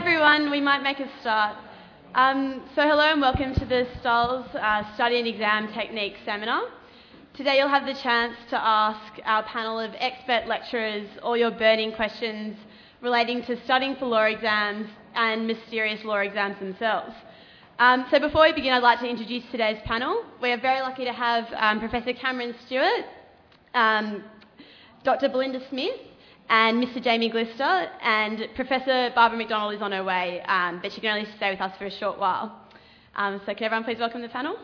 everyone, we might make a start. Hello and welcome to the STOLS Study and Exam Techniques Seminar. Today you'll have the chance to ask our panel of expert lecturers all your burning questions relating to studying for law exams and mysterious law exams themselves. Before we begin, I'd like to introduce today's panel. We are very lucky to have Professor Cameron Stewart, Dr. Belinda Smith, and Mr. Jamie Glister, and Professor Barbara McDonald is on her way, but she can only stay with us for a short while. Can everyone please welcome the panel?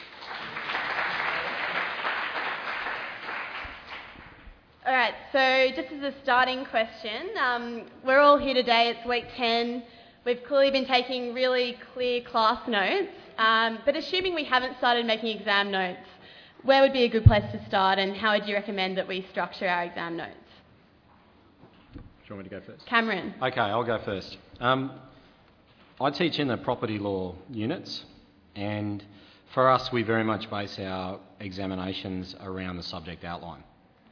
All right, so just as a starting question, we're all here today, it's week 10. We've clearly been taking really clear class notes, but assuming we haven't started making exam notes, where would be a good place to start, and how would you recommend that we structure our exam notes? Do you want me to go first? Cameron. Okay, I'll go first. I teach in the property law units, and for us we very much base our examinations around the subject outline.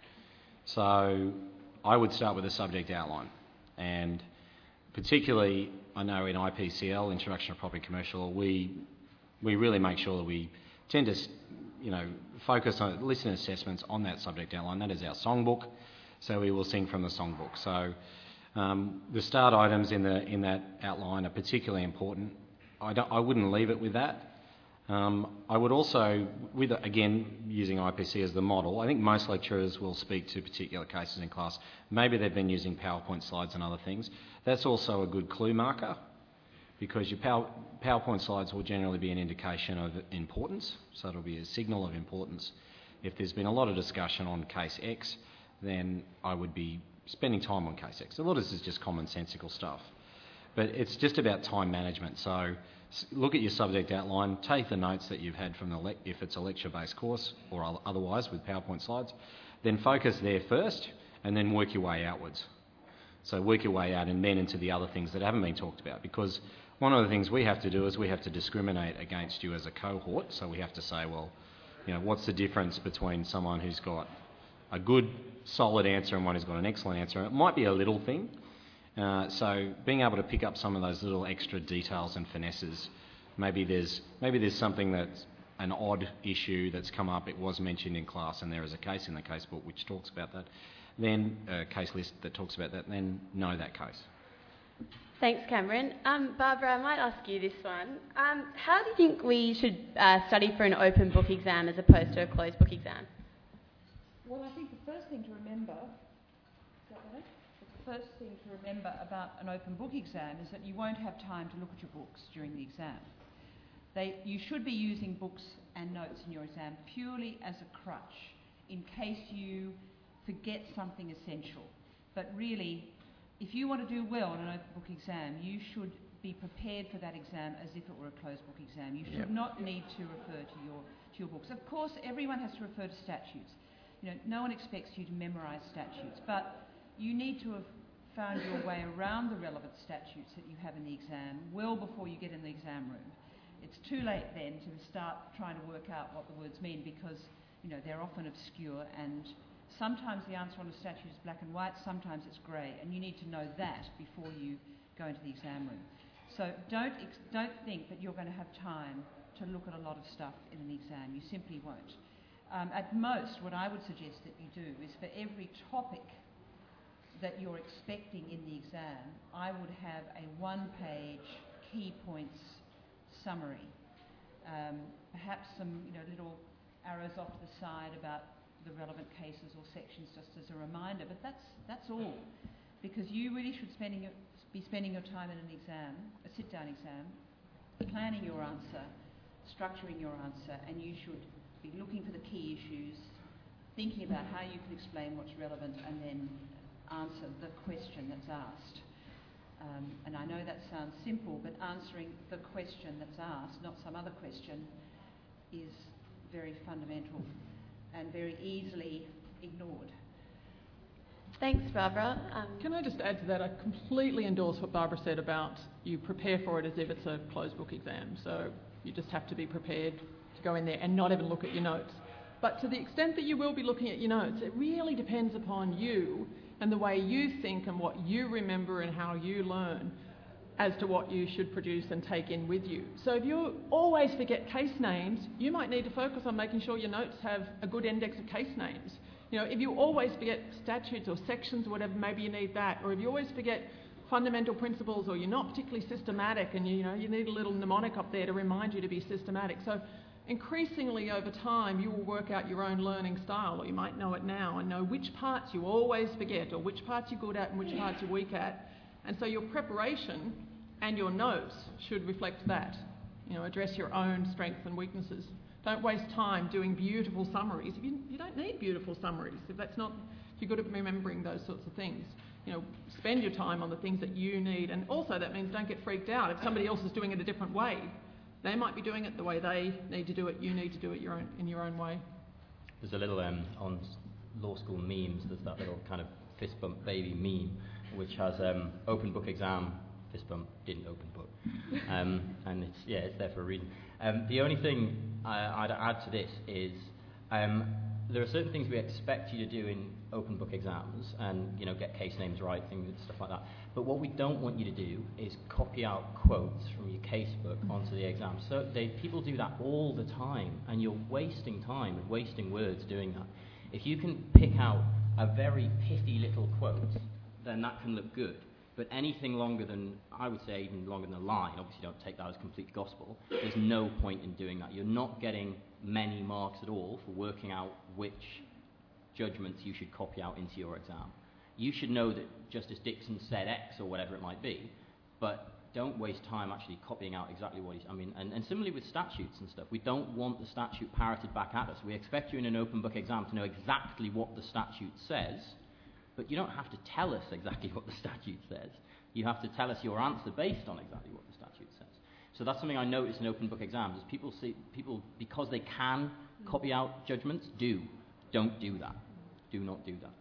So I would start with the subject outline, and particularly I know in IPCL, Introduction to Property Commercial, we really make sure that we tend to focus on listener assessments on that subject outline. That is our songbook, so we will sing from the songbook. So the start items in that outline are particularly important. I wouldn't leave it with that. I would also, again using IPC as the model, I think most lecturers will speak to particular cases in class. Maybe they've been using PowerPoint slides and other things. That's also a good clue marker, because your PowerPoint slides will generally be an indication of importance, so it'll be a signal of importance. If there's been a lot of discussion on case X, then I would be spending time on case X. A lot of this is just commonsensical stuff, but it's just about time management. So look at your subject outline, take the notes that you've had from if it's a lecture-based course or otherwise with PowerPoint slides, then focus there first and then work your way outwards. So work your way out and then into the other things that haven't been talked about, because one of the things we have to do is we have to discriminate against you as a cohort. So we have to say, well, what's the difference between someone who's got a good, solid answer and one who's got an excellent answer? It might be a little thing. So being able to pick up some of those little extra details and finesses, maybe there's something that's an odd issue that's come up, it was mentioned in class and there is a case in the casebook which talks about that, then a case list that talks about that, then know that case. Thanks, Cameron. Barbara, I might ask you this one. How do you think we should study for an open book exam as opposed to a closed book exam? Well, I think the first thing to remember, about an open book exam is that you won't have time to look at your books during the exam. You should be using books and notes in your exam purely as a crutch in case you forget something essential. But really, if you want to do well in an open book exam, you should be prepared for that exam as if it were a closed book exam. You should not need to refer to your books. Of course, everyone has to refer to statutes. No one expects you to memorise statutes, but you need to have found your way around the relevant statutes that you have in the exam well before you get in the exam room. It's too late then to start trying to work out what the words mean, because they're often obscure, and sometimes the answer on a statute is black and white, sometimes it's grey, and you need to know that before you go into the exam room. So don't think that you're going to have time to look at a lot of stuff in an exam. You simply won't. At most, what I would suggest that you do is for every topic that you're expecting in the exam, I would have a one-page key points summary. Perhaps some little arrows off to the side about the relevant cases or sections just as a reminder, but that's all. Because you really should be spending your time in an exam, a sit-down exam, planning your answer, structuring your answer, and you should be looking for the key issues, thinking about how you can explain what's relevant, and then answer the question that's asked. And I know that sounds simple, but answering the question that's asked, not some other question, is very fundamental and very easily ignored. Thanks, Barbara. Can I just add to that? I completely endorse what Barbara said about you prepare for it as if it's a closed book exam. So you just have to be prepared to go in there and not even look at your notes. But to the extent that you will be looking at your notes, it really depends upon you and the way you think and what you remember and how you learn. as to what you should produce and take in with you. So if you always forget case names, you might need to focus on making sure your notes have a good index of case names. You know, if you always forget statutes or sections or whatever, maybe you need that. Or if you always forget fundamental principles, or you're not particularly systematic and you need a little mnemonic up there to remind you to be systematic. So increasingly over time you will work out your own learning style, or you might know it now and know which parts you always forget, or which parts you're good at and which parts you're weak at. And so your preparation and your notes should reflect that. You know, address your own strengths and weaknesses. Don't waste time doing beautiful summaries. You don't need beautiful summaries if you're good at remembering those sorts of things. You know, spend your time on the things that you need, and also that means don't get freaked out if somebody else is doing it a different way. They might be doing it the way they need to do it. You need to do it in your own way. There's a little on law school memes. There's that little kind of fist bump baby meme, which has open book exam, fist bump, didn't open book, and it's there for a reason. The only thing I'd add to this is there are certain things we expect you to do in open book exams, and get case names right, things stuff like that. But what we don't want you to do is copy out quotes from your casebook onto the exam. So people do that all the time, and you're wasting time and wasting words doing that. If you can pick out a very pithy little quote, then that can look good. But anything longer than, I would say even longer than a line, obviously don't take that as complete gospel, there's no point in doing that. You're not getting many marks at all for working out which judgments you should copy out into your exam. You should know that Justice Dixon said X or whatever it might be, but don't waste time actually copying out exactly what and similarly with statutes and stuff. We don't want the statute parroted back at us. We expect you in an open book exam to know exactly what the statute says, but you don't have to tell us exactly what the statute says. You have to tell us your answer based on exactly what the statute says. So that's something I notice in open book exams, is people because they can copy out judgments, don't do that. Do not do that.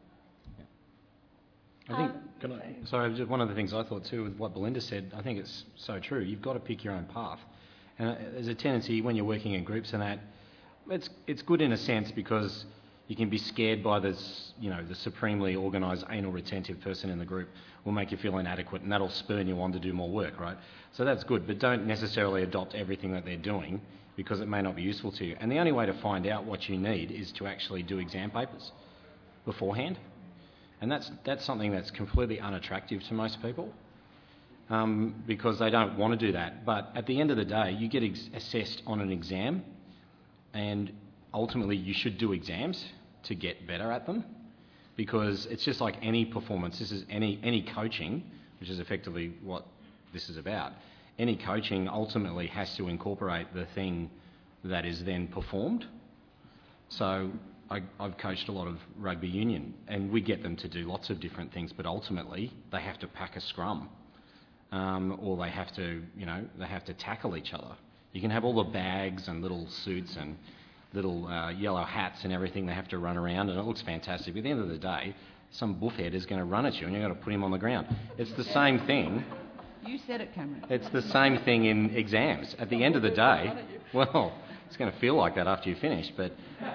I think, just one of the things I thought too with what Belinda said, I think it's so true. You've got to pick your own path. And there's a tendency when you're working in groups and that, it's good in a sense because you can be scared by this, the supremely organised, anal retentive person in the group will make you feel inadequate, and that'll spurn you on to do more work, right? So that's good, but don't necessarily adopt everything that they're doing because it may not be useful to you. And the only way to find out what you need is to actually do exam papers beforehand. And that's something that's completely unattractive to most people because they don't want to do that. But at the end of the day, you get assessed on an exam, and ultimately you should do exams to get better at them, because it's just like any performance. This is any coaching, which is effectively what this is about. Any coaching ultimately has to incorporate the thing that is then performed. So I've coached a lot of rugby union, and we get them to do lots of different things, but ultimately they have to pack a scrum, or they have to tackle each other. You can have all the bags and little suits and little yellow hats and everything they have to run around, and it looks fantastic. But at the end of the day, some buffhead is going to run at you, and you've got to put him on the ground. It's the same thing. You said it, Cameron. It's the same thing in exams. At the end of the day, well, it's going to feel like that after you finish, but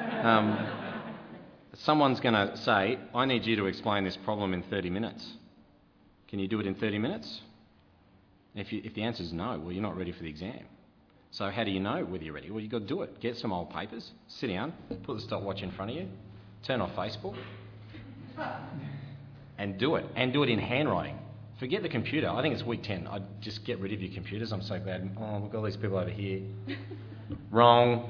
someone's going to say, I need you to explain this problem in 30 minutes. Can you do it in 30 minutes? If the answer is no, well, you're not ready for the exam. So how do you know whether you're ready? Well, you've got to do it. Get some old papers, sit down, put the stopwatch in front of you, turn off Facebook, and do it. And do it in handwriting. Forget the computer. I think it's week 10. I'd just get rid of your computers. I'm so glad. Oh, we've got all these people over here. Wrong.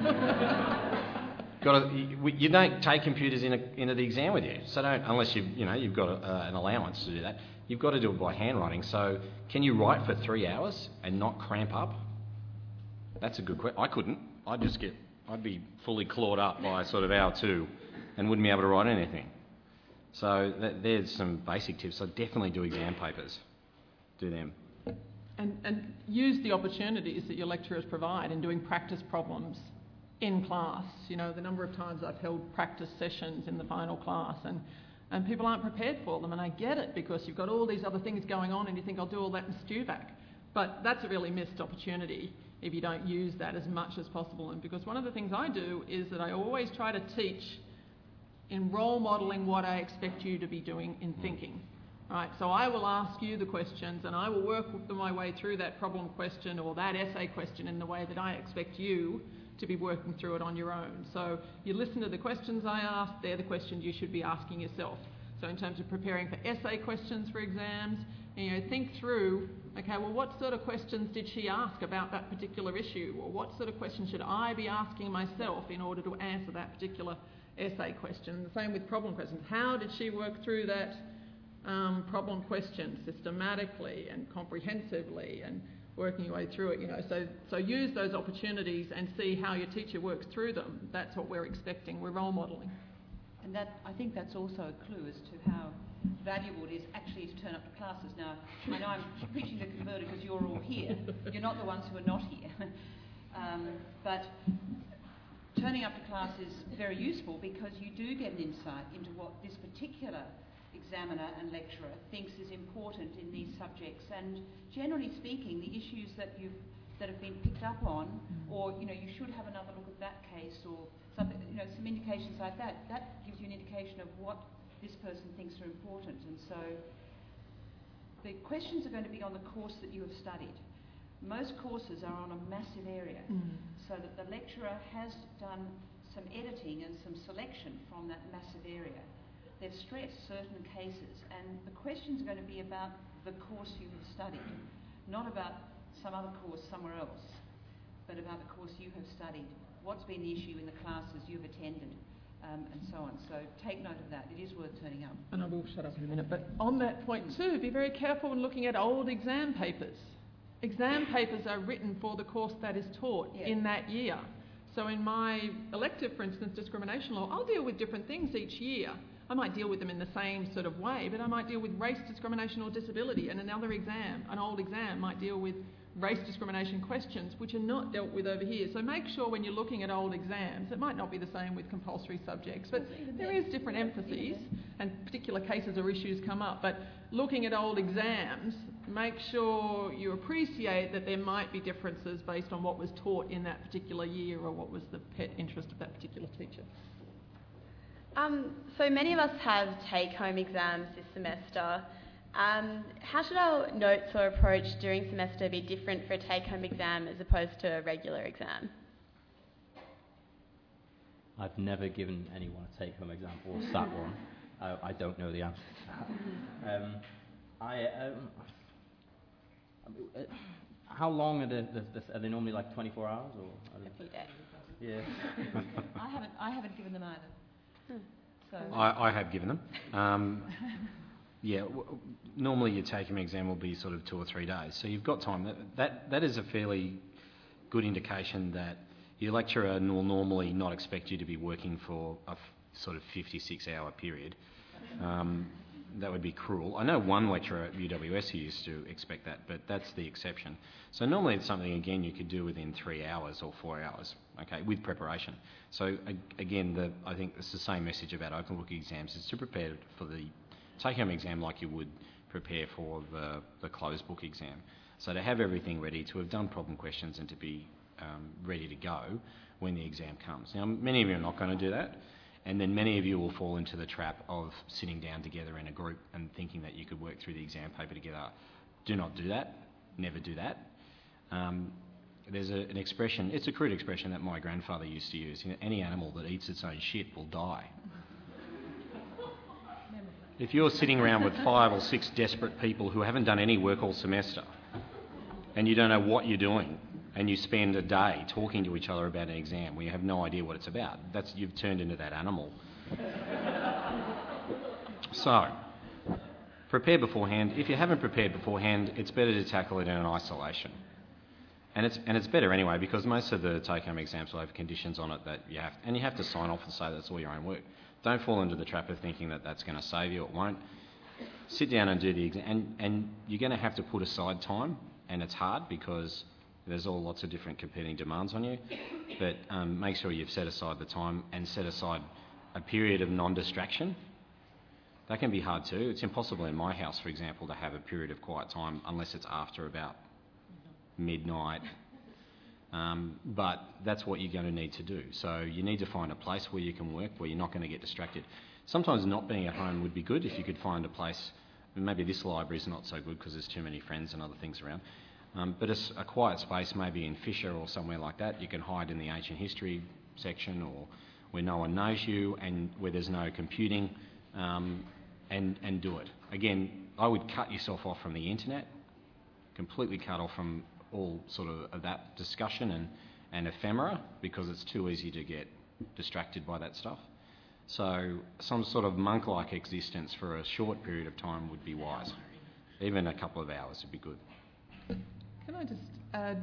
You don't take computers into the exam with you. So don't, unless you've got an allowance to do that. You've got to do it by handwriting. So can you write for 3 hours and not cramp up? That's a good question. I couldn't. I'd be fully clawed up by sort of hour 2 and wouldn't be able to write anything. So there's some basic tips. So definitely do exam papers. Do them. And use the opportunities that your lecturers provide in doing practice problems in class. The number of times I've held practice sessions in the final class and people aren't prepared for them, and I get it because you've got all these other things going on and you think I'll do all that and stew back. But that's a really missed opportunity if you don't use that as much as possible. And because one of the things I do is that I always try to teach in role modelling what I expect you to be doing in thinking. Right, so I will ask you the questions and I will work my way through that problem question or that essay question in the way that I expect you to be working through it on your own. So you listen to the questions I ask, they're the questions you should be asking yourself. So in terms of preparing for essay questions for exams, think through, okay, well, what sort of questions did she ask about that particular issue? Or what sort of questions should I be asking myself in order to answer that particular essay question? The same with problem questions. How did she work through that problem question systematically and comprehensively and working your way through it, so use those opportunities and see how your teacher works through them. That's what we're expecting. We're role modelling. And I think that's also a clue as to how valuable it is actually to turn up to classes. Now, I know I'm preaching to the converted because you're all here. You're not the ones who are not here. But turning up to class is very useful because you do get an insight into what this particular examiner and lecturer thinks is important in these subjects, and generally speaking, the issues that have been picked up on, or you should have another look at that case, or something, some indications like that. That gives you an indication of what this person thinks are important, and so the questions are going to be on the course that you have studied. Most courses are on a massive area, so that the lecturer has done some editing and some selection from that massive area. They've stressed certain cases, and the questions are going to be about the course you have studied, not about some other course somewhere else, but about the course you have studied. What's been the issue in the classes you've attended, and so on. So take note of that. It is worth turning up. And I will shut up in a minute, but on that point too, be very careful when looking at old exam papers. Exam papers are written for the course that is taught in that year. So in my elective, for instance, discrimination law, I'll deal with different things each year. I might deal with them in the same sort of way, but I might deal with race discrimination or disability, and another exam, an old exam, might deal with race discrimination questions which are not dealt with over here. So make sure when you're looking at old exams, it might not be the same with compulsory subjects, but there is different emphases and particular cases or issues come up. But looking at old exams, make sure you appreciate that there might be differences based on what was taught in that particular year or what was the pet interest of that particular teacher. So many of us have take-home exams this semester. How should our notes or approach during semester be different for a take-home exam as opposed to a regular exam? I've never given anyone a take-home exam or sat one. I don't know the answer to that. How long are they normally, like 24 hours? Or A few days. Yeah. I haven't given them either. So I have given them. Normally your take-home exam will be sort of 2 or 3 days, so you've got time. That is a fairly good indication that your lecturer will normally not expect you to be working for a sort of 56-hour period. That would be cruel. I know one lecturer at UWS who used to expect that, but that's the exception. So normally it's something, again, you could do within 3 hours or 4 hours, okay, with preparation. So again, I think it's the same message about open book exams. It's to prepare for the take-home exam like you would prepare for the closed book exam. So to have everything ready, to have done problem questions and to be ready to go when the exam comes. Now, many of you are not going to do that. And then many of you will fall into the trap of sitting down together in a group and thinking that you could work through the exam paper together. Do not do that. Never do that. There's an expression, it's a crude expression that my grandfather used to use. Any animal that eats its own shit will die. If you're sitting around with 5 or 6 desperate people who haven't done any work all semester and you don't know what you're doing, and you spend a day talking to each other about an exam where you have no idea what it's about, you've turned into that animal. So, prepare beforehand. If you haven't prepared beforehand, it's better to tackle it in isolation. And it's better anyway, because most of the take-home exams will have conditions on it that you have to sign off and say that's all your own work. Don't fall into the trap of thinking that that's going to save you. It won't. Sit down and do the exam, and you're going to have to put aside time, and it's hard because there's all lots of different competing demands on you, but make sure you've set aside the time and set aside a period of non-distraction. That can be hard too. It's impossible in my house, for example, to have a period of quiet time unless it's after about midnight. But that's what you're going to need to do. So you need to find a place where you can work, where you're not going to get distracted. Sometimes not being at home would be good if you could find a place maybe this library is not so good because there's too many friends and other things around. But a quiet space, maybe in Fisher or somewhere like that, you can hide in the ancient history section, or where no one knows you and where there's no computing, and do it. Again, I would cut yourself off from the internet, completely cut off from all sort of that discussion and ephemera, because it's too easy to get distracted by that stuff. So some sort of monk-like existence for a short period of time would be wise. Even a couple of hours would be good. Can I just add,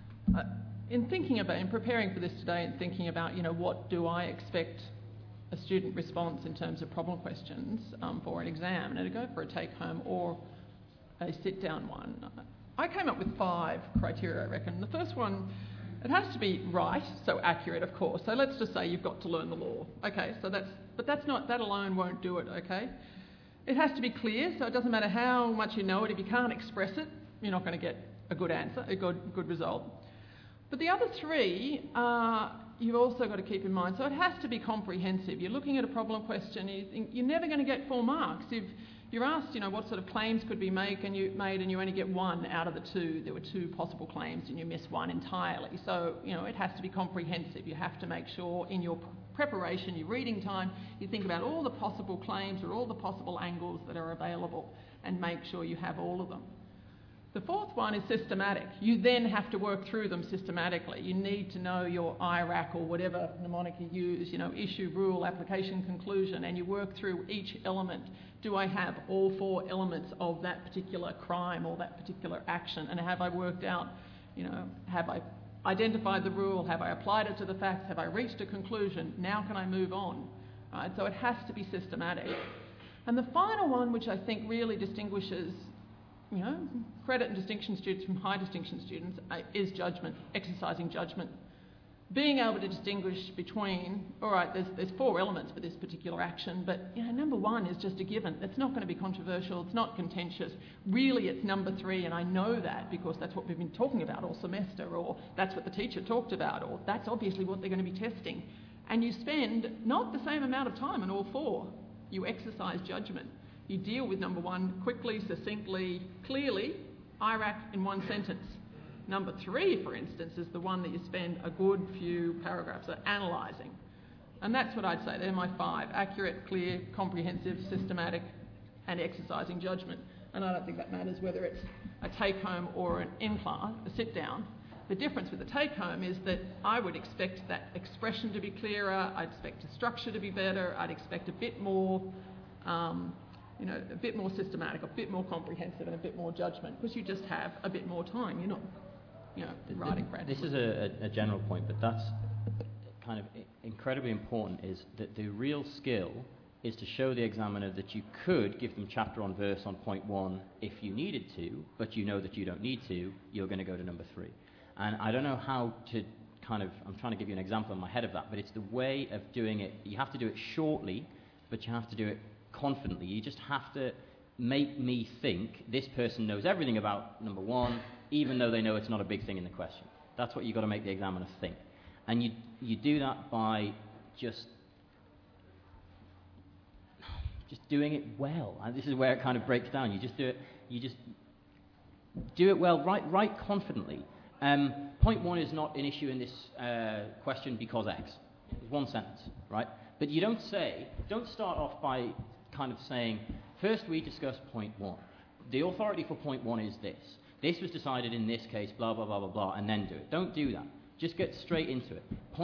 in preparing for this today and thinking about, what do I expect a student response in terms of problem questions for an exam, and to go for a take-home or a sit-down one, I came up with 5 criteria, I reckon. The first one, it has to be right, so accurate, of course. So let's just say you've got to learn the law. Okay, that alone won't do it, okay? It has to be clear, so it doesn't matter how much you know it. If you can't express it, you're not going to get a good answer, a good result. But the other 3, you've also got to keep in mind. So it has to be comprehensive. You're looking at a problem question, you're never going to get 4 marks. If you're asked, what sort of claims could be made and you only get 1 out of the 2. There were 2 possible claims and you miss 1 entirely. So, it has to be comprehensive. You have to make sure in your preparation, your reading time, you think about all the possible claims or all the possible angles that are available and make sure you have all of them. The 4th one is systematic. You then have to work through them systematically. You need to know your IRAC or whatever mnemonic you use, issue, rule, application, conclusion, and you work through each element. Do I have all 4 elements of that particular crime or that particular action? And have I worked out, have I identified the rule? Have I applied it to the facts? Have I reached a conclusion? Now can I move on? Right? So it has to be systematic. And the final one, which I think really distinguishes credit and distinction students from high distinction students, is judgment, exercising judgment. Being able to distinguish between, all right, there's 4 elements for this particular action, but number 1 is just a given. It's not going to be controversial, it's not contentious. Really, it's number 3, and I know that because that's what we've been talking about all semester, or that's what the teacher talked about, or that's obviously what they're going to be testing. And you spend not the same amount of time on all 4. You exercise judgment. You deal with number 1 quickly, succinctly, clearly, IRAC in 1 sentence. Number 3, for instance, is the one that you spend a good few paragraphs analysing. And that's what I'd say. They're my 5. Accurate, clear, comprehensive, systematic, and exercising judgment. And I don't think that matters whether it's a take-home or an in-class, a sit-down. The difference with the take-home is that I would expect that expression to be clearer, I'd expect the structure to be better, I'd expect a bit more a bit more systematic, a bit more comprehensive, and a bit more judgment, because you just have a bit more time. You're not, writing frantically. This is a general point, but that's kind of incredibly important, is that the real skill is to show the examiner that you could give them chapter on verse on point 1 if you needed to, but that you don't need to, you're going to go to number 3. And I don't know how to I'm trying to give you an example in my head of that, but it's the way of doing it. You have to do it shortly, but you have to do it confidently. You just have to make me think this person knows everything about number 1, even though they know it's not a big thing in the question. That's what you've got to make the examiner think. And you do that by just doing it well. And this is where it kind of breaks down. You just do it well, write confidently. Point 1 is not an issue in this question because X. It's 1 sentence, right? But you don't start off by kind of saying, first we discuss point 1. The authority for point 1 is this. This was decided in this case, blah, blah, blah, blah, blah, and then do it. Don't do that. Just get straight into it.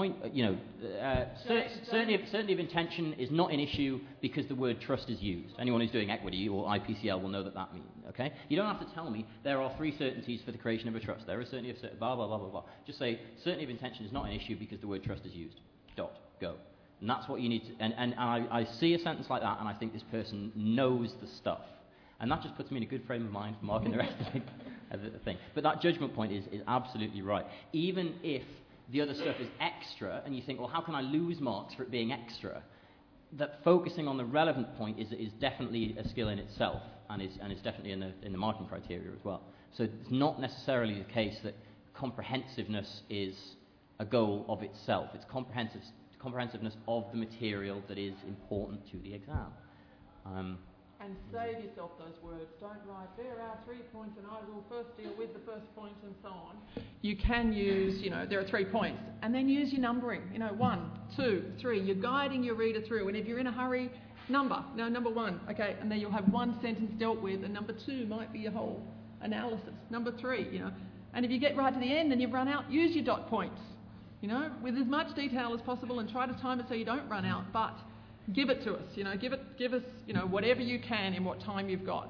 Certainty of intention is not an issue because the word trust is used. Anyone who's doing equity or IPCL will know that means, okay? You don't have to tell me there are 3 certainties for the creation of a trust. There is certainty of blah, blah, blah, blah, blah. Just say certainty of intention is not an issue because the word trust is used. Dot. Go. And that's what you need to... And I see a sentence like that, and I think this person knows the stuff. And that just puts me in a good frame of mind for marking the rest of the thing. But that judgment point is absolutely right. Even if the other stuff is extra, and you think, well, how can I lose marks for it being extra? That focusing on the relevant point is definitely a skill in itself, and it's definitely in the marking criteria as well. So it's not necessarily the case that comprehensiveness is a goal of itself. It's comprehensiveness of the material that is important to the exam. and save yourself those words. Don't write, there are 3 points and I will first deal with the first point and so on. You can use, there are 3 points, and then use your numbering. 1, 2, 3. You're guiding your reader through, and if you're in a hurry, number 1, okay, and then you'll have one sentence dealt with, and number 2 might be your whole analysis. Number 3, and if you get right to the end and you've run out, use your dot points, with as much detail as possible, and try to time it so you don't run out, but give it to us, give us, whatever you can in what time you've got.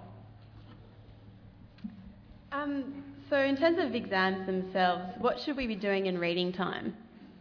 So in terms of exams themselves, what should we be doing in reading time?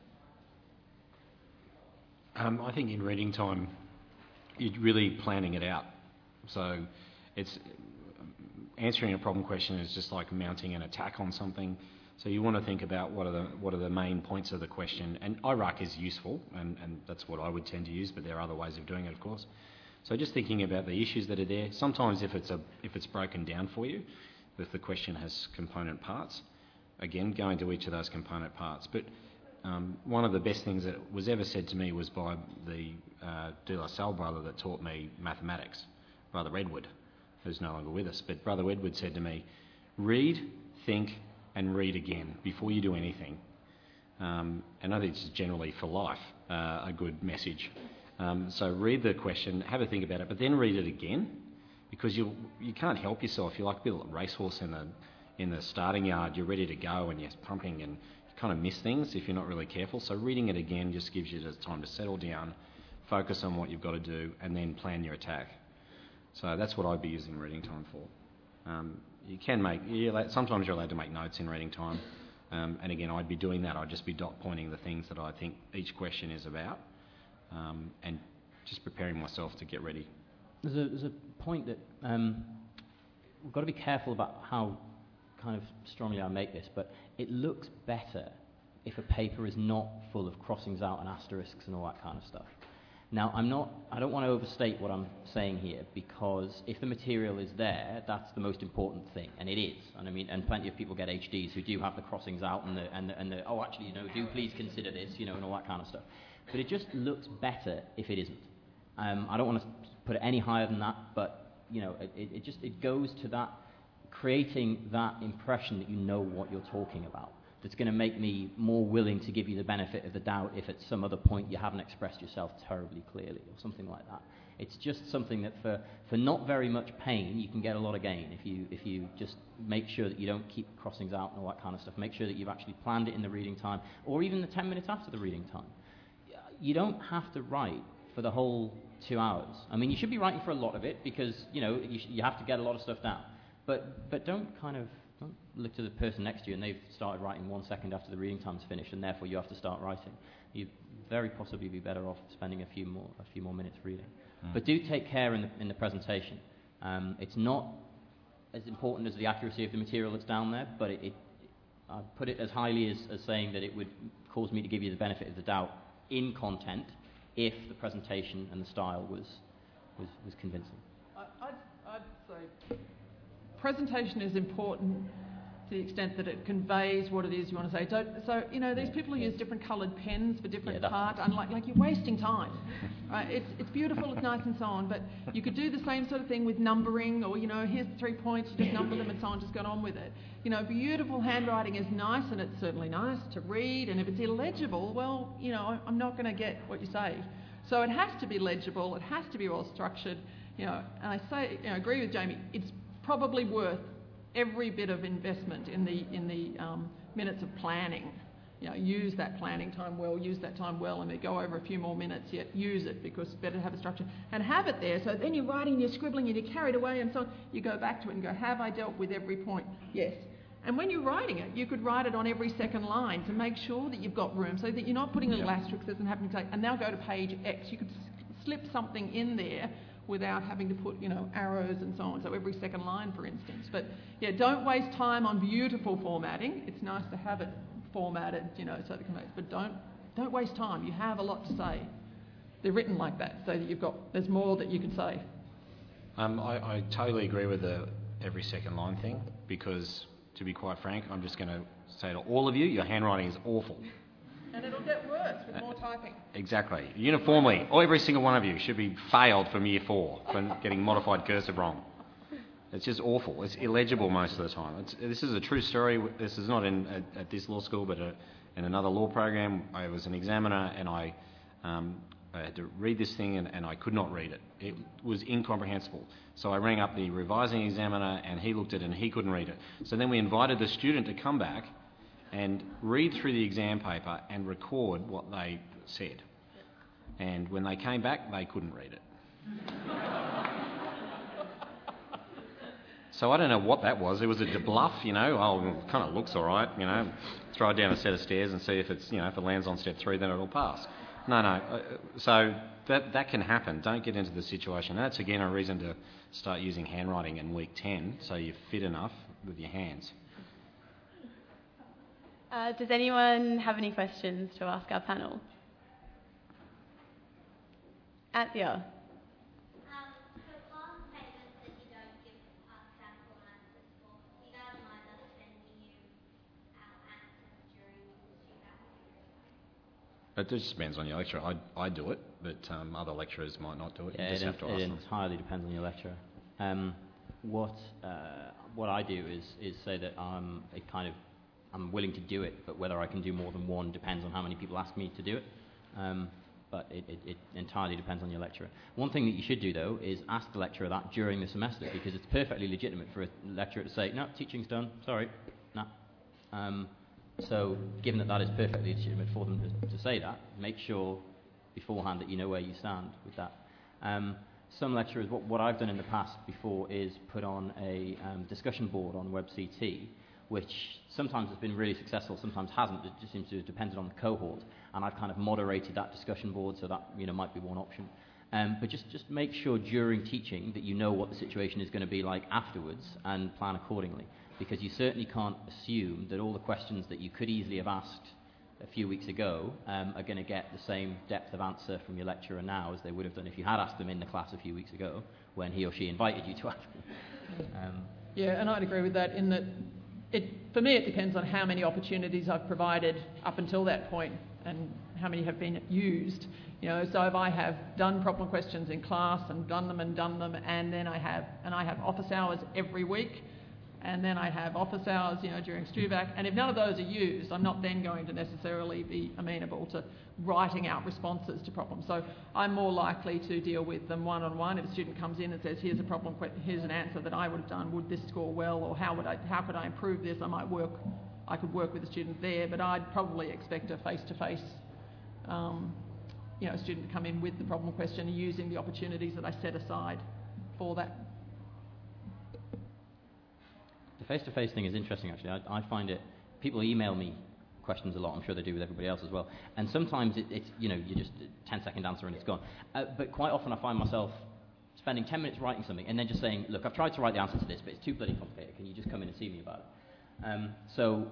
I think in reading time, you're really planning it out. So it's answering a problem question is just like mounting an attack on something. So you want to think about what are the main points of the question, and IRAC is useful, and that's what I would tend to use, but there are other ways of doing it, of course. So just thinking about the issues that are there. Sometimes if it's broken down for you, if the question has component parts, again, go into each of those component parts. But one of the best things that was ever said to me was by the De La Salle brother that taught me mathematics, Brother Edward, who's no longer with us. But Brother Edward said to me, read, think, and read again before you do anything. And I think it's generally for life a good message. So read the question, have a think about it, but then read it again, because you can't help yourself. You're like a bit like a racehorse in the starting yard. You're ready to go and you're pumping, and you kind of miss things if you're not really careful. So reading it again just gives you the time to settle down, focus on what you've got to do, and then plan your attack. So that's what I'd be using reading time for. You can sometimes you're allowed to make notes in reading time, and again, I'd be doing that. I'd just be dot pointing the things that I think each question is about, and just preparing myself to get ready. There's a point that we've got to be careful about how kind of strongly I make this, but it looks better if a paper is not full of crossings out and asterisks and all that kind of stuff. Now, I don't want to overstate what I'm saying here, because if the material is there, that's the most important thing, and it is. And plenty of people get HDs who do have the crossings out and the oh, actually, do please consider this, and all that kind of stuff. But it just looks better if it isn't. I don't want to put it any higher than that, but it goes to that, creating that impression that you know what you're talking about. That's going to make me more willing to give you the benefit of the doubt if at some other point you haven't expressed yourself terribly clearly or something like that. It's just something that for not very much pain, you can get a lot of gain if you just make sure that you don't keep crossings out and all that kind of stuff. Make sure that you've actually planned it in the reading time, or even the 10 minutes after the reading time. You don't have to write for the whole 2 hours. You should be writing for a lot of it, because you have to get a lot of stuff down. But don't look to the person next to you and they've started writing 1 second after the reading time's finished, and therefore you have to start writing. You'd very possibly be better off spending a few more minutes reading. But do take care in the presentation. It's not as important as the accuracy of the material that's down there, but I put it as highly as saying that it would cause me to give you the benefit of the doubt in content if the presentation and the style was convincing. I'd say presentation is important to the extent that it conveys what it is you want to say. These people who use different coloured pens for different parts, like you're wasting time. Right? It's beautiful, it's nice and so on, but you could do the same sort of thing with numbering, or here's the 3 points, you just number them and so on, just get on with it. Beautiful handwriting is nice, and it's certainly nice to read, and if it's illegible, well, I'm not going to get what you say. So it has to be legible, it has to be well structured, and I say, agree with Jamie, it's probably worth every bit of investment in the minutes of planning. Use that planning time well, use that time well, and then go over a few more minutes, yet use it, because it's better to have a structure. And have it there, so then you're writing, you're scribbling, and you're carried away and so on. You go back to it and go, have I dealt with every point? Yes. And when you're writing it, you could write it on every second line to make sure that you've got room, so that you're not putting little asterisks and having to say, and now go to page X. You could slip something in there without having to put, arrows and so on, so every second line, for instance. But, don't waste time on beautiful formatting. It's nice to have it formatted, so that it can make, but don't waste time. You have a lot to say. They're written like that, so that there's more that you can say. I totally agree with the every second line thing, because, to be quite frank, I'm just going to say to all of you, your handwriting is awful. And it'll get worse with more typing. Exactly. Uniformly, every single one of you should be failed from year 4 for getting modified cursive wrong. It's just awful. It's illegible most of the time. This is a true story. This is not at this law school, but in another law program. I was an examiner, and I had to read this thing, and I could not read it. It was incomprehensible. So I rang up the revising examiner, and he looked at it, and he couldn't read it. So then we invited the student to come back and read through the exam paper and record what they said. And when they came back, they couldn't read it. So I don't know what that was. It was a bluff, it kind of looks all right, throw it down a set of stairs and see if it's, if it lands on step 3, then it'll pass. No. So that can happen. Don't get into the situation. And that's, again, a reason to start using handwriting in week 10, so you're fit enough with your hands. Does anyone have any questions to ask our panel? Anthea. It just depends on your lecturer. I do it, but other lecturers might not do it. Yeah, you just have to ask them. It entirely depends on your lecturer. What I do is say that I'm willing to do it, but whether I can do more than one depends on how many people ask me to do it. But it entirely depends on your lecturer. One thing that you should do, though, is ask the lecturer that during the semester, because it's perfectly legitimate for a lecturer to say, no, teaching's done, sorry, no. So given that is perfectly legitimate for them to say that, make sure beforehand that you know where you stand with that. Some lecturers, what I've done in the past before is put on a discussion board on WebCT, which sometimes has been really successful, sometimes hasn't. It just seems to have depended on the cohort. And I've kind of moderated that discussion board, so that might be one option. But just make sure during teaching that you know what the situation is going to be like afterwards and plan accordingly. Because you certainly can't assume that all the questions that you could easily have asked a few weeks ago are going to get the same depth of answer from your lecturer now as they would have done if you had asked them in the class a few weeks ago when he or she invited you to ask them. Yeah, and I'd agree with that in that for me it depends on how many opportunities I've provided up until that point and how many have been used. So if I have done problem questions in class and done them, and then I have office hours every week, and then I have office hours, during STUVAC, and if none of those are used, I'm not then going to necessarily be amenable to writing out responses to problems. So I'm more likely to deal with them one-on-one. If a student comes in and says, here's a problem, here's an answer that I would have done, would this score well, or how could I improve this? I could work with the student there, but I'd probably expect a face-to-face, student to come in with the problem question using the opportunities that I set aside for that. The face-to-face thing is interesting, actually. I find it... People email me questions a lot. I'm sure they do with everybody else as well. And sometimes it's you just 10-second answer and it's gone. But quite often I find myself spending 10 minutes writing something and then just saying, look, I've tried to write the answer to this, but it's too bloody complicated. Can you just come in and see me about it? So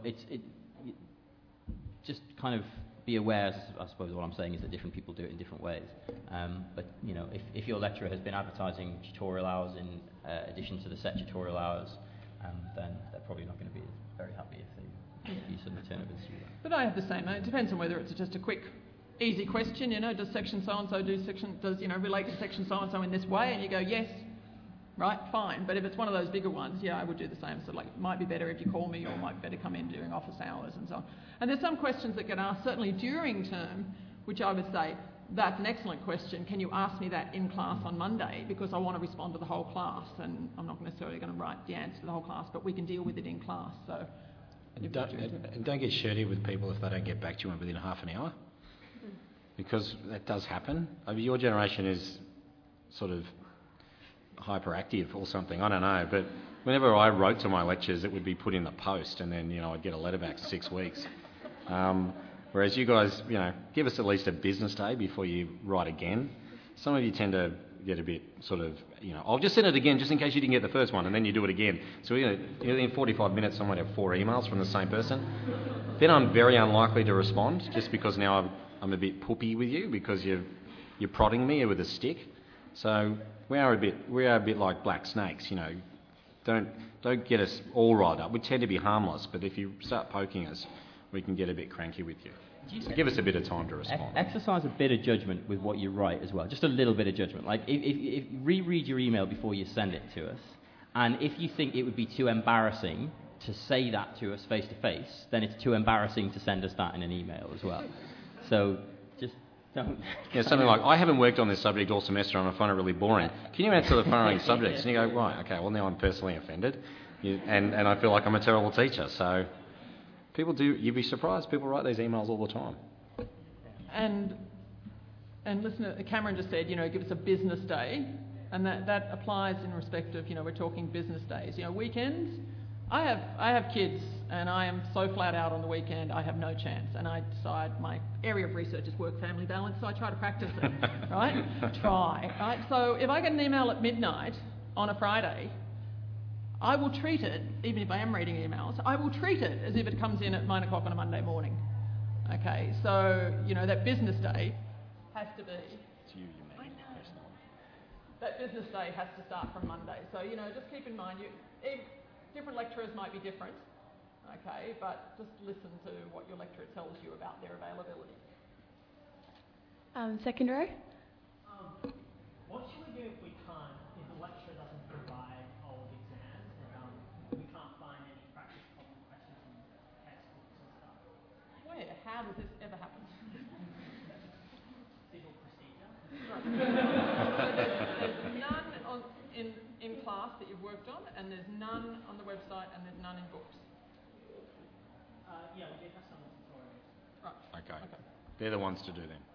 just kind of be aware, I suppose what I'm saying is that different people do it in different ways. But, if your lecturer has been advertising tutorial hours in addition to the set tutorial hours, then they're probably not going to be very happy if you suddenly turn up and see that. But I have the same. It depends on whether it's just a quick, easy question. Does section so-and-so relate to section so-and-so in this way? And you go, yes, right, fine. But if it's one of those bigger ones, I would do the same. So, it might be better if you call me, or it might be better come in during office hours and so on. And there's some questions that get asked, certainly during term, which I would say, that's an excellent question. Can you ask me that in class on Monday? Because I want to respond to the whole class, and I'm not necessarily going to write the answer to the whole class, but we can deal with it in class. So, and don't get shirty with people if they don't get back to you within half an hour, because that does happen. Your generation is sort of hyperactive or something. I don't know, but whenever I wrote to my lectures, it would be put in the post, and then I'd get a letter back 6 weeks. Whereas you guys, give us at least a business day before you write again. Some of you tend to get a bit sort of, I'll just send it again just in case you didn't get the first one, and then you do it again. So in 45 minutes, I might have 4 emails from the same person. Then I'm very unlikely to respond, just because now I'm a bit poopy with you because you're prodding me with a stick. So we are a bit like black snakes, Don't get us all riled up. We tend to be harmless, but if you start poking us, we can get a bit cranky with you. Give us a bit of time to respond. Exercise a bit of judgment with what you write as well. Just a little bit of judgment. Like, if reread your email before you send it to us, and if you think it would be too embarrassing to say that to us face to face, then it's too embarrassing to send us that in an email as well. So just don't. Yeah, something like, I haven't worked on this subject all semester and I find it really boring. Can you answer the following subjects? And you go, right, okay, well now I'm personally offended, and I feel like I'm a terrible teacher. So people do. You'd be surprised. People write these emails all the time. And listen, Cameron just said, give us a business day, and that applies in respect of, we're talking business days. Weekends. I have kids, and I am so flat out on the weekend, I have no chance. And I decide my area of research is work-family balance, so I try to practice it, right? Right? So if I get an email at midnight on a Friday, I will treat it, even if I am reading emails, I will treat it as if it comes in at 9 o'clock on a Monday morning. Okay, so, that business day has to be... It's you mean, personally. That business day has to start from Monday. So, just keep in mind, different lecturers might be different, okay, but just listen to what your lecturer tells you about their availability. Second row. What should we do if we can't, if the lecturer doesn't provide old exams and we can't find any practice problem questions in textbooks and stuff? Where? How does this ever happen? Civil procedure. There's none in class that you've worked on, and there's none on the website, and there's none in books. Yeah, we did have some tutorials. Right. Okay. They're the ones to do them.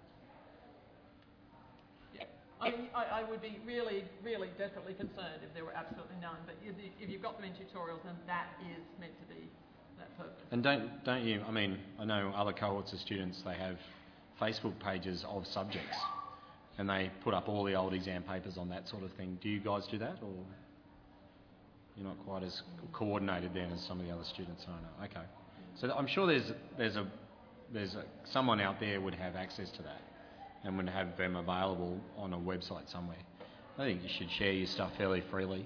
Yeah. I would be really, really desperately concerned if there were absolutely none, but if you've got them in tutorials, then that is meant to be that purpose. And don't you, I know other cohorts of students, they have Facebook pages of subjects, and they put up all the old exam papers on that sort of thing. Do you guys do that, or you're not quite as coordinated then as some of the other students? I know. Okay. So I'm sure there's someone out there would have access to that and would have them available on a website somewhere. I think you should share your stuff fairly freely.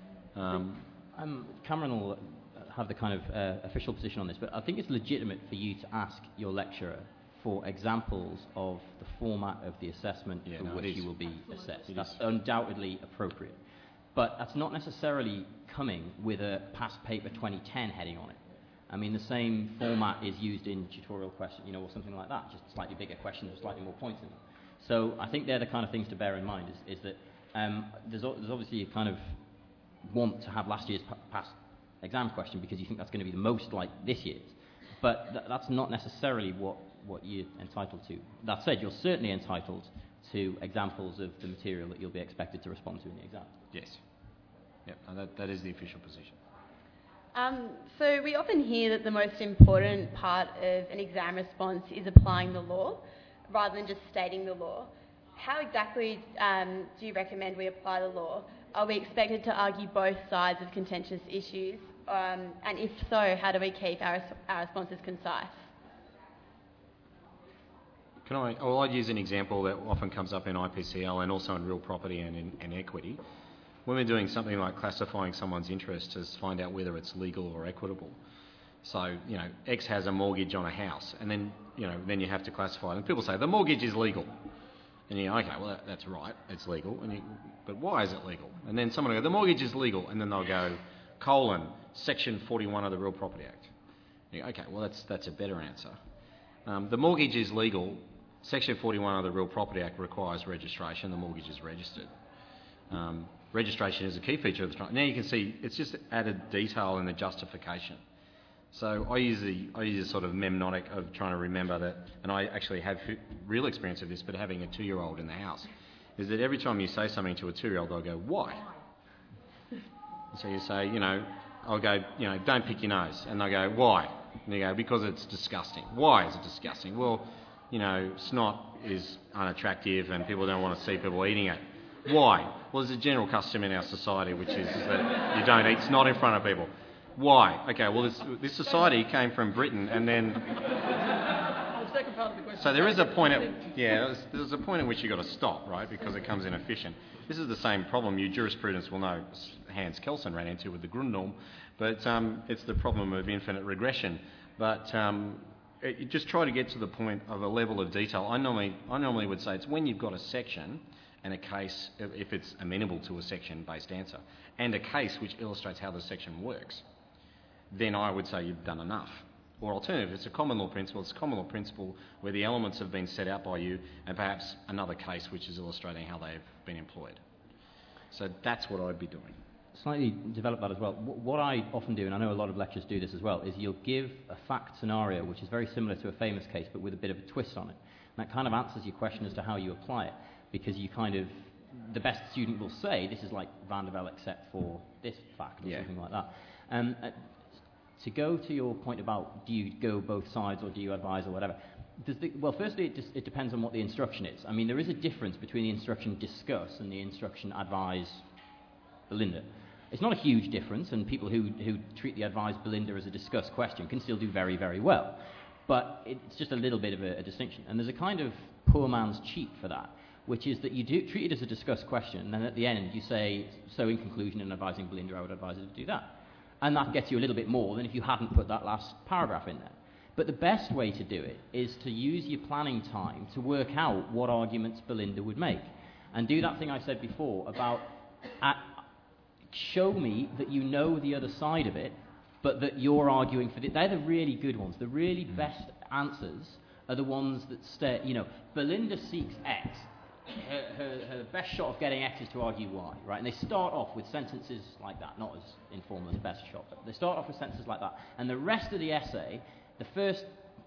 Cameron will have the kind of official position on this, but I think it's legitimate for you to ask your lecturer for examples of the format of the assessment which you will be assessed. That's undoubtedly appropriate. But that's not necessarily coming with a past paper 2010 heading on it. The same format is used in tutorial question, or something like that, just slightly bigger questions with slightly more points in them. So I think they're the kind of things to bear in mind, is that there's obviously a kind of want to have last year's past exam question because you think that's going to be the most like this year's. But that's not necessarily what you're entitled to. That said, you're certainly entitled to examples of the material that you'll be expected to respond to in the exam. Yes. Yep. No, that is the official position. So we often hear that the most important part of an exam response is applying the law rather than just stating the law. How exactly do you recommend we apply the law? Are we expected to argue both sides of contentious issues? And if so, how do we keep our responses concise? I'd use an example that often comes up in IPCL and also in real property and in equity. When we're doing something like classifying someone's interest to find out whether it's legal or equitable. So, X has a mortgage on a house, and then you have to classify it. And people say, the mortgage is legal. And you go, okay, well, that's right, it's legal. But why is it legal? And then someone will go, the mortgage is legal. And then they'll go, Section 41 of the Real Property Act. You go, okay, well, that's a better answer. The mortgage is legal. Section 41 of the Real Property Act requires registration. The mortgage is registered. Registration is a key feature of the trial. Now you can see it's just added detail in the justification. So I use a sort of mnemonic of trying to remember that, and I actually have real experience of this, but having a 2-year-old in the house, is that every time you say something to a 2-year-old, they'll go, why? So you say, I'll go, don't pick your nose. And they'll go, why? And you go, because it's disgusting. Why is it disgusting? Well, snot is unattractive and people don't want to see people eating it. Why? Well, there's a general custom in our society which is that you don't eat snot in front of people. Why? Okay, well, this society came from Britain and then... The second part of the question. So there is a point there's a point at which you've got to stop, right, because it comes inefficient. This is the same problem you jurisprudents will know Hans Kelsen ran into with the Grundnorm, but it's the problem of infinite regression. But you just try to get to the point of a level of detail. I normally would say it's when you've got a section and a case, if it's amenable to a section-based answer, and a case which illustrates how the section works, then I would say you've done enough. Or alternative, it's a common law principle. It's a common law principle where the elements have been set out by you, and perhaps another case which is illustrating how they've been employed. So that's what I'd be doing. Slightly develop that as well. What I often do, and I know a lot of lecturers do this as well, is you'll give a fact scenario which is very similar to a famous case but with a bit of a twist on it. And that kind of answers your question as to how you apply it, because you kind of, the best student will say, this is like Van der Velde except for this fact or something like that. To go to your point about do you go both sides or do you advise or whatever, well, firstly, it depends on what the instruction is. I mean, there is a difference between the instruction discuss and the instruction advise Belinda. It's not a huge difference, and people who treat the advise Belinda as a discuss question can still do very, very well. But it's just a little bit of a distinction. And there's a kind of poor man's cheat for that, which is that you do treat it as a discuss question, and then at the end you say, so in conclusion, in advising Belinda, I would advise her to do that. And that gets you a little bit more than if you hadn't put that last paragraph in there. But the best way to do it is to use your planning time to work out what arguments Belinda would make. And do that thing I said before about show me that you know the other side of it, but that you're arguing for it. They're the really good ones. The really best answers are the ones that stay, Belinda seeks X. Her best shot of getting X is to argue Y, right? And they start off with sentences like that, not as informal as best shot, but they start off with sentences like that. And the rest of the essay, the first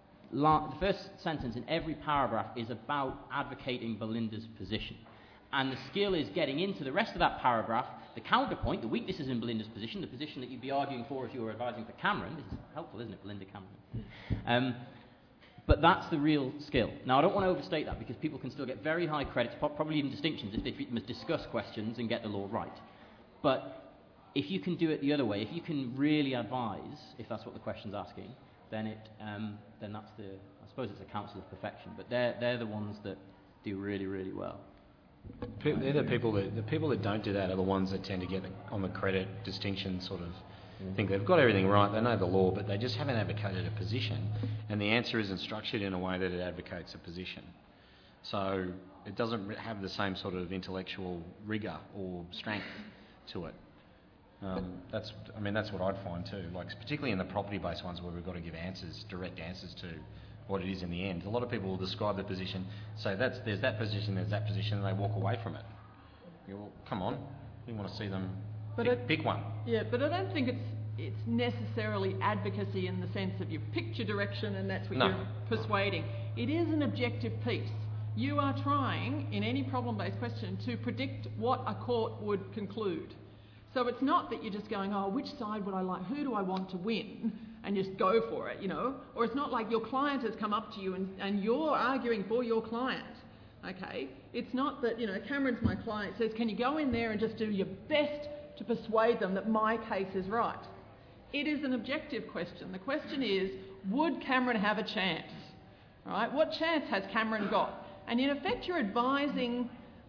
sentence in every paragraph is about advocating Belinda's position. And the skill is getting into the rest of that paragraph, the counterpoint, the weaknesses in Belinda's position, the position that you'd be arguing for if you were advising for Cameron. This is helpful, isn't it, Belinda Cameron? But that's the real skill. Now, I don't want to overstate that because people can still get very high credits, probably even distinctions, if they treat them as discuss questions and get the law right. But if you can do it the other way, if you can really advise, if that's what the question's asking, then that's I suppose it's a counsel of perfection. But they're the ones that do really, really well. They're the people that don't do that are the ones that tend to get on the credit distinction sort of think they've got everything right, they know the law, but they just haven't advocated a position, and the answer isn't structured in a way that it advocates a position. So it doesn't have the same sort of intellectual rigour or strength to it. That's what I'd find too. Like particularly in the property-based ones where we've got to give answers, direct answers to what it is in the end. A lot of people will describe the position, say there's that position, and they walk away from it. Well, come on, we want to see them pick one. Yeah, but I don't think it's necessarily advocacy in the sense of you picked your direction and that's what you're persuading. It is an objective piece. You are trying, in any problem-based question, to predict what a court would conclude. So it's not that you're just going, which side would I like, who do I want to win, and just go for it, Or it's not like your client has come up to you and you're arguing for your client, okay? It's not that, Cameron's my client, says, can you go in there and just do your best to persuade them that my case is right? It is an objective question. The question is, would Cameron have a chance? Right? What chance has Cameron got? And in effect, you're advising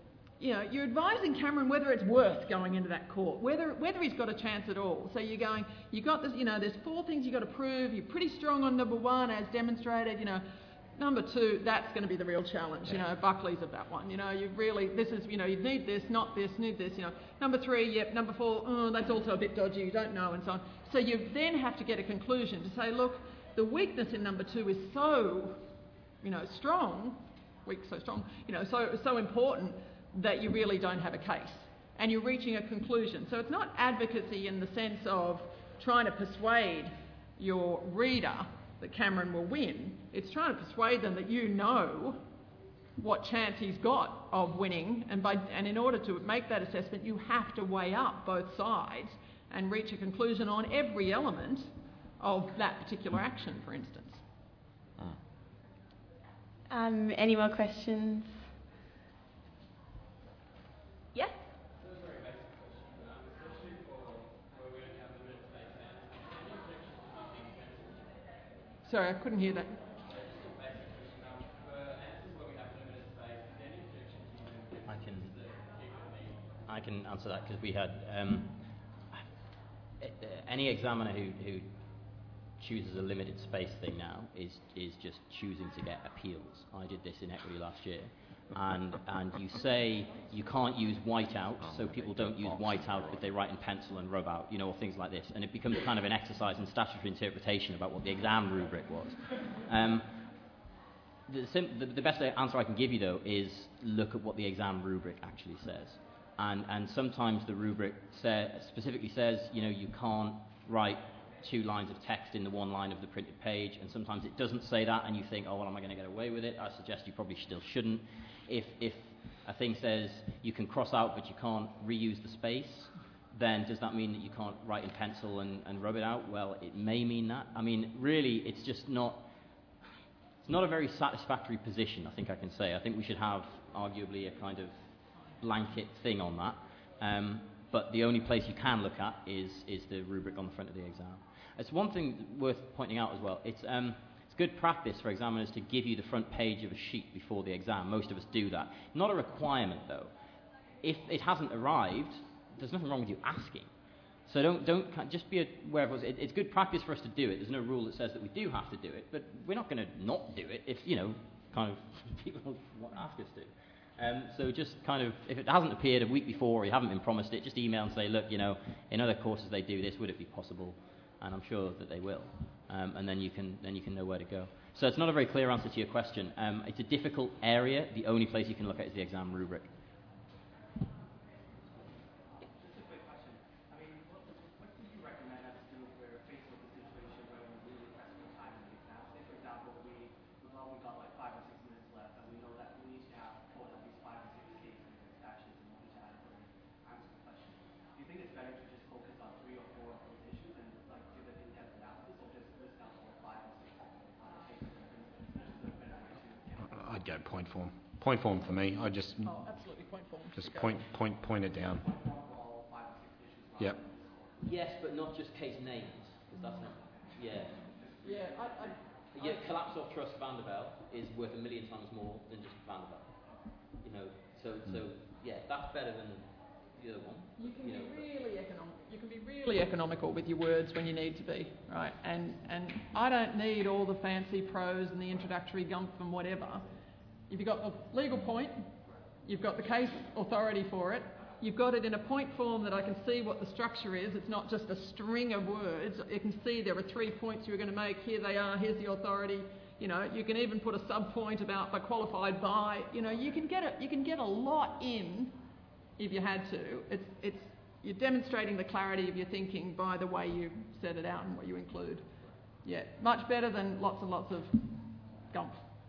Cameron whether it's worth going into that court, whether he's got a chance at all. So you're going, you've got this, there's 4 things you've got to prove. You're pretty strong on number 1, as demonstrated. Number 2, that's going to be the real challenge. Buckley's of that one. You need this, not this, need this. Number 3, yep. Number 4, that's also a bit dodgy. You don't know, and so on. So you then have to get a conclusion to say, look, the weakness in number 2 is so, strong, so important that you really don't have a case, and you're reaching a conclusion. So it's not advocacy in the sense of trying to persuade your reader that Cameron will win. It's trying to persuade them that you know what chance he's got of winning, and in order to make that assessment, you have to weigh up both sides and reach a conclusion on every element of that particular action, for instance. Any more questions? Yes? Sorry, I couldn't hear that. I can answer that because we had any examiner who chooses a limited space thing now is just choosing to get appeals. I did this in equity last year. And you say you can't use whiteout, so people don't use whiteout if they write in pencil and rub out, or things like this. And it becomes kind of an exercise in statutory interpretation about what the exam rubric was. The best answer I can give you, though, is look at what the exam rubric actually says. And sometimes the rubric specifically says, you can't write 2 lines of text in the 1 line of the printed page, and sometimes it doesn't say that, and you think, oh, well, am I going to get away with it? I suggest you probably still shouldn't. If a thing says you can cross out but you can't reuse the space, then does that mean that you can't write in pencil and rub it out? Well, it may mean that. I mean, really, it's just not a very satisfactory position, I think I can say. I think we should have, arguably, a kind of blanket thing on that. But the only place you can look at is the rubric on the front of the exam. It's one thing worth pointing out as well. It's good practice for examiners to give you the front page of a sheet before the exam. Most of us do that. Not a requirement, though. If it hasn't arrived, there's nothing wrong with you asking. So don't just be aware of it. It's good practice for us to do it. There's no rule that says that we do have to do it, but we're not going to not do it if kind of people ask us to. So just kind of, if it hasn't appeared a week before or you haven't been promised it, just email and say, look, in other courses they do this. Would it be possible? And I'm sure that they will. And then you can know where to go. So it's not a very clear answer to your question. It's a difficult area. The only place you can look at is the exam rubric. Just a quick question. I mean, what do you recommend us do if we're faced with a situation where we really press for time in the exam? Say, for example, we've only got like 5 or 6 minutes left, and we know that we need to have quote at least 5 or 6 cases and statutes in order to adequately answer the question. Do you think it's better to just focus on 3 or 4 of those issues and like do the in-depth analysis, or just list out 4 or 5 or 6 cases and there's a better way to get I'd go point form. Point form for me. I just Absolutely, point form. just point it down. all 5 or 6 issues? Yep. Yes, but not just case names, because that's not. Yeah. Yeah, Collapse of Trust Vanderbilt is worth 1 million times more than just Vanderbilt. So yeah, that's better than the other one. You can be really economic. You can be really economical with your words when you need to be, right? And I don't need all the fancy prose and the introductory gumph and whatever. If you've got the legal point, you've got the case authority for it, you've got it in a point form that I can see what the structure is. It's not just a string of words. You can see there are 3 points you're going to make. Here they are. Here's the authority. You can even put a sub-point about by qualified by. You can get a lot in if you had to. You're demonstrating the clarity of your thinking by the way you set it out and what you include. Yeah, much better than lots and lots of gumph.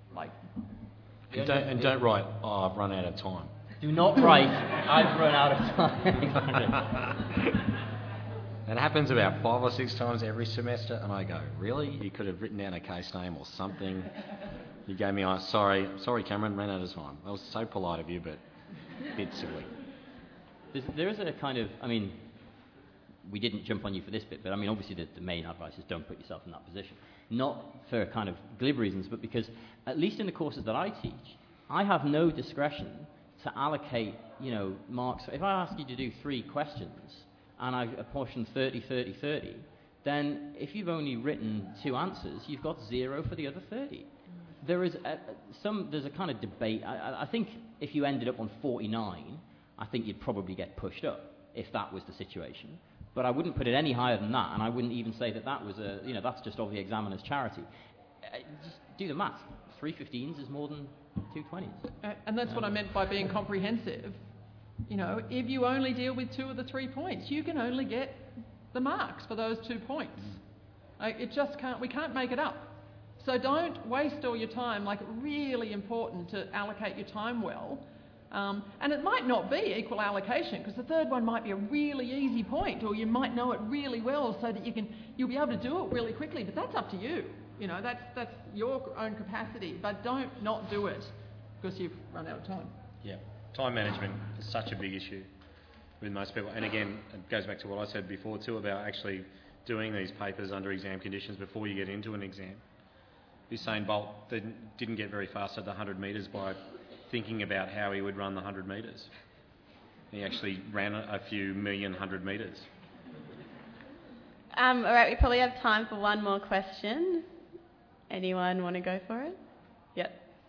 And don't write, oh, I've run out of time. Do not write, I've run out of time. It happens about 5 or 6 times every semester, and I go, really? You could have written down a case name or something. You gave me, sorry, Cameron, ran out of time. That was so polite of you, but a bit silly. There is a kind of, we didn't jump on you for this bit, but obviously the main advice is don't put yourself in that position. Not for kind of glib reasons, but because, at least in the courses that I teach, I have no discretion to allocate, marks. If I ask you to do 3 questions, and I apportion 30, 30, 30, then if you've only written 2 answers, you've got 0 for the other 30. There's a kind of debate. I think if you ended up on 49, I think you'd probably get pushed up if that was the situation. But I wouldn't put it any higher than that, and I wouldn't even say that was that's just of the examiner's charity. Just do the maths. 3 15s is more than 2 20s. And that's what I meant by being comprehensive. If you only deal with 2 of the 3 points, you can only get the marks for those 2 points. We can't make it up. So don't waste all your time. Really important to allocate your time well. And it might not be equal allocation, because the third one might be a really easy point, or you might know it really well so that you'll be able to do it really quickly. But that's up to you. That's your own capacity. But don't not do it because you've run out of time. Yeah, time management is such a big issue with most people. And again, it goes back to what I said before too about actually doing these papers under exam conditions before you get into an exam. Usain Bolt didn't get very fast at the 100 metres by thinking about how he would run the 100 metres. He actually ran a few million 100 metres. All right, we probably have time for one more question. Anyone want to go for it? Yep.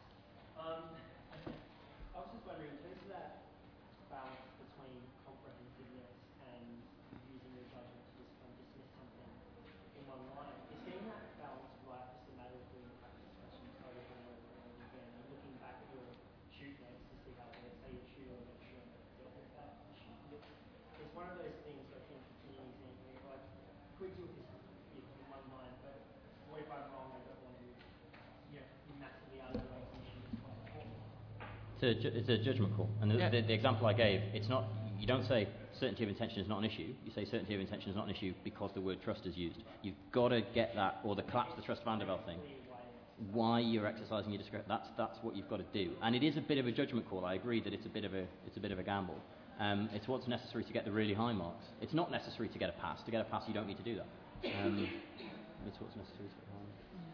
I was just wondering, in terms of that balance between comprehensiveness and using your judgment to just dismiss something in one line, is getting that balance right just a matter of doing practice questions over and over and over again, and looking back at your shoot notes to see how they say your tutor or lecturer dealt with that issue? It's one of those things where I think it's an example where like, could do this in one line, but what if I'm wrong? I don't want to, massively argue over an issue that's quite important. It's a judgment call. And the example I gave, it's not, you don't say certainty of intention is not an issue. You say certainty of intention is not an issue because the word trust is used. You've got to get that, or the collapse the trust Van der Waals thing. Why you're exercising your discretion. That's what you've got to do. And it is a bit of a judgment call. I agree that it's a bit of a gamble. It's what's necessary to get the really high marks. It's not necessary to get a pass. To get a pass, you don't need to do that. It's what's necessary to get a high mark.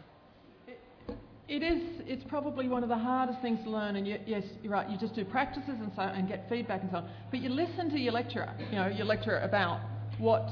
It's probably one of the hardest things to learn, and yes, you're right, you just do practices and get feedback and so on. But you listen to your lecturer, about what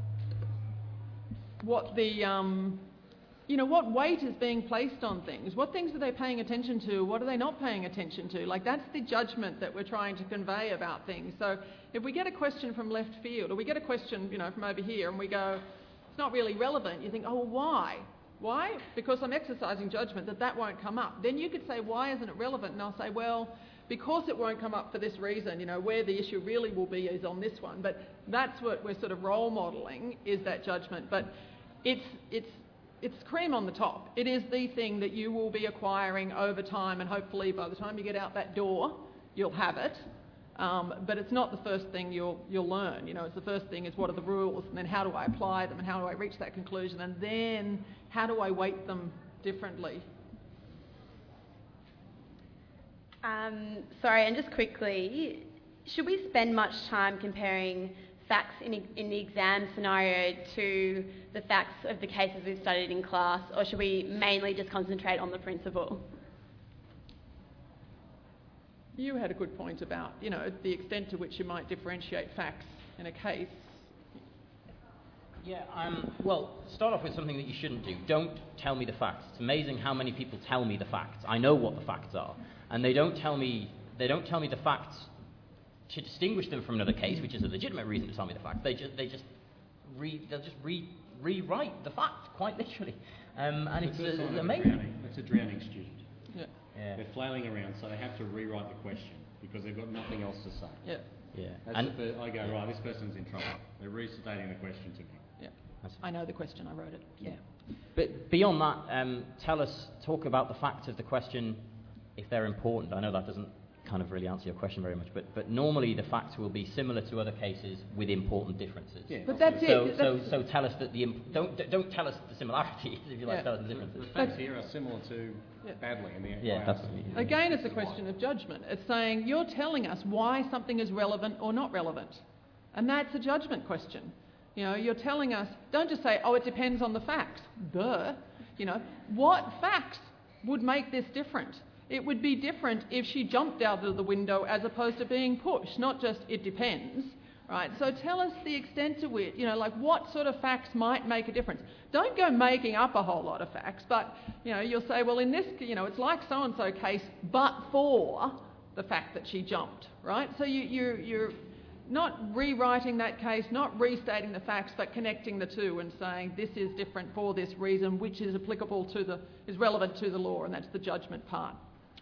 the, what weight is being placed on things. What things are they paying attention to? What are they not paying attention to? Like, that's the judgment that we're trying to convey about things. So if we get a question from left field, or we get a question, from over here, and we go, it's not really relevant, you think, oh, well, why? Why? Because I'm exercising judgment that won't come up. Then you could say, why isn't it relevant? And I'll say, well, because it won't come up for this reason, where the issue really will be is on this one. But that's what we're sort of role modelling, is that judgment. But it's cream on the top. It is the thing that you will be acquiring over time, and hopefully by the time you get out that door, you'll have it. But it's not the first thing you'll learn. It's the first thing is what are the rules, and then how do I apply them, and how do I reach that conclusion, and then how do I weight them differently? Sorry, and just quickly, should we spend much time comparing facts in the exam scenario to the facts of the cases we've studied in class, or should we mainly just concentrate on the principle? You had a good point about, the extent to which you might differentiate facts in a case. Yeah, well, start off with something that you shouldn't do. Don't tell me the facts. It's amazing how many people tell me the facts. I know what the facts are. And they don't tell me the facts to distinguish them from another case, which is a legitimate reason to tell me the facts. They'll just rewrite the facts, quite literally. And it's amazing. It's a drowning student. Yeah. They're flailing around, so they have to rewrite the question because they've got nothing else to say. Yeah. I go, right, this person's in trouble. They're restating the question to me. Yeah. I know the question, I wrote it. Yeah. But beyond that, talk about the facts of the question if they're important. I know that doesn't kind of really answer your question very much, but normally the facts will be similar to other cases with important differences. Yeah. But that's it. So tell us that don't tell us the similarities, if you like, tell us the differences. The facts here are similar to badly in the Again, it's a question of judgment. It's saying you're telling us why something is relevant or not relevant. And that's a judgment question. You're telling us, don't just say, oh, it depends on the facts. Duh. What facts would make this different? It would be different if she jumped out of the window as opposed to being pushed, not just it depends, right? So tell us the extent to which, what sort of facts might make a difference. Don't go making up a whole lot of facts, but, you'll say, well, in this, it's like so-and-so case, but for the fact that she jumped, right? So you're not rewriting that case, not restating the facts, but connecting the two and saying this is different for this reason, which is applicable is relevant to the law, and that's the judgment part.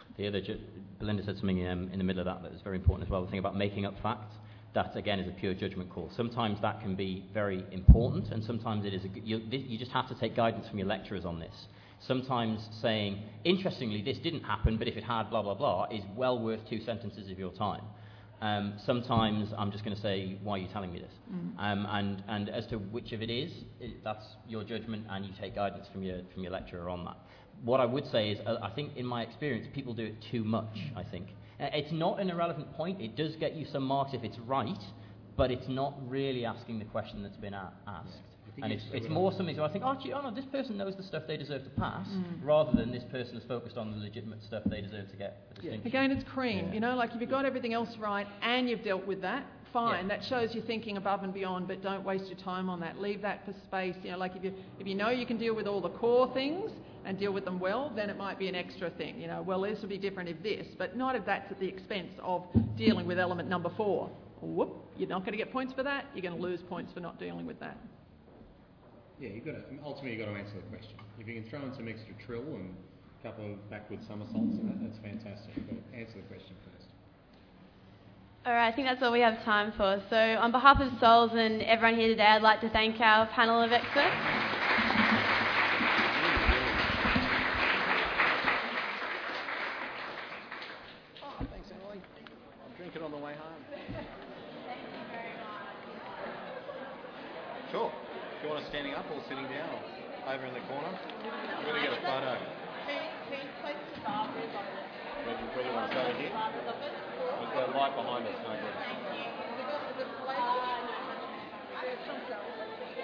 Belinda said something in the middle of that was very important as well, the thing about making up facts. That, again, is a pure judgment call. Sometimes that can be very important, and sometimes it is you just have to take guidance from your lecturers on this. Sometimes saying, interestingly, this didn't happen, but if it had, blah, blah, blah, is well worth 2 sentences of your time. Sometimes I'm just going to say, why are you telling me this? And as to which of it is, that's your judgment, and you take guidance from your lecturer on that. What I would say is, I think in my experience, people do it too much, I think. It's not an irrelevant point. It does get you some marks if it's right, but it's not really asking the question that's been asked. And it's more something, so I think, no, this person knows the stuff they deserve to pass, rather than this person is focused on the legitimate stuff they deserve to get a distinction. Again, it's cream. Like if you've got everything else right and you've dealt with that, fine. Yeah. That shows you're thinking above and beyond, but don't waste your time on that. Leave that for space. You know, like if you know you can deal with all the core things and deal with them well, then it might be an extra thing. You know, well, this would be different if this, but not if that's at the expense of dealing with element number 4. Whoop, you're not going to get points for that. You're going to lose points for not dealing with that. Yeah, ultimately you've got to answer the question. If you can throw in some extra trill and a couple of backward somersaults in that's fantastic. But answer the question first. All right, I think that's all we have time for. So on behalf of SOLS and everyone here today, I'd like to thank our panel of experts. Oh, thanks, Emily. I'll drink it on the way home. Sure. Do you want us standing up or sitting down or over in the corner? I'm going to get a photo. Where do you want to start here? There's a light behind us, no good.